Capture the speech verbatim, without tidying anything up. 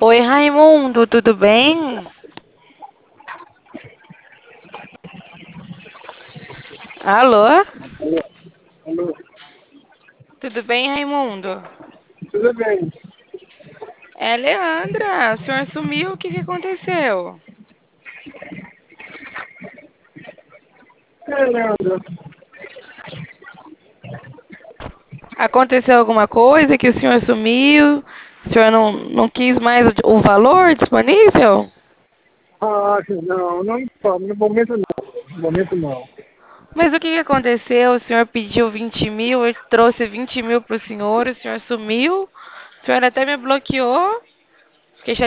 Oi, Raimundo, tudo bem? Alô? Alô, alô, Tudo bem, Raimundo? tudo bem? É, Leandra, o senhor sumiu, o que que aconteceu? É, Leandro, Aconteceu alguma coisa que o senhor sumiu? O senhor não, não quis mais o, o valor disponível? ah, não, não, pô, no momento não, no momento não. Mas o que que aconteceu? O senhor pediu vinte mil, eu trouxe vinte mil para o senhor, o senhor sumiu, o senhor até me bloqueou.